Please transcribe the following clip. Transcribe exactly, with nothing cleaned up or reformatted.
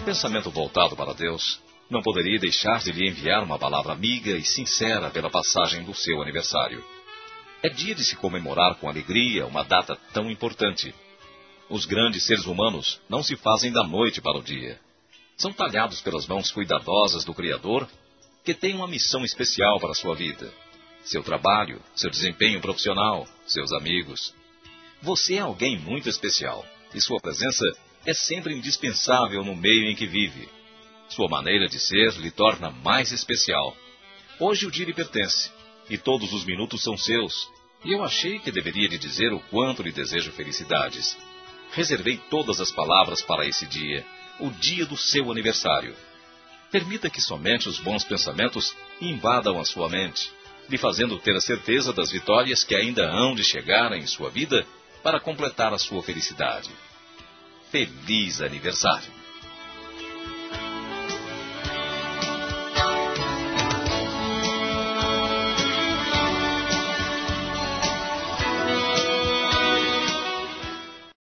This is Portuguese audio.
pensamento voltado para Deus, não poderia deixar de lhe enviar uma palavra amiga e sincera pela passagem do seu aniversário. É dia de se comemorar com alegria uma data tão importante. Os grandes seres humanos não se fazem da noite para o dia. São talhados pelas mãos cuidadosas do Criador, que tem uma missão especial para a sua vida. Seu trabalho, seu desempenho profissional, seus amigos. Você é alguém muito especial, e sua presença é sempre indispensável no meio em que vive. Sua maneira de ser lhe torna mais especial. Hoje o dia lhe pertence, e todos os minutos são seus, e eu achei que deveria lhe dizer o quanto lhe desejo felicidades. Reservei todas as palavras para esse dia, o dia do seu aniversário. Permita que somente os bons pensamentos invadam a sua mente, lhe fazendo ter a certeza das vitórias que ainda hão de chegar em sua vida para completar a sua felicidade. Feliz aniversário!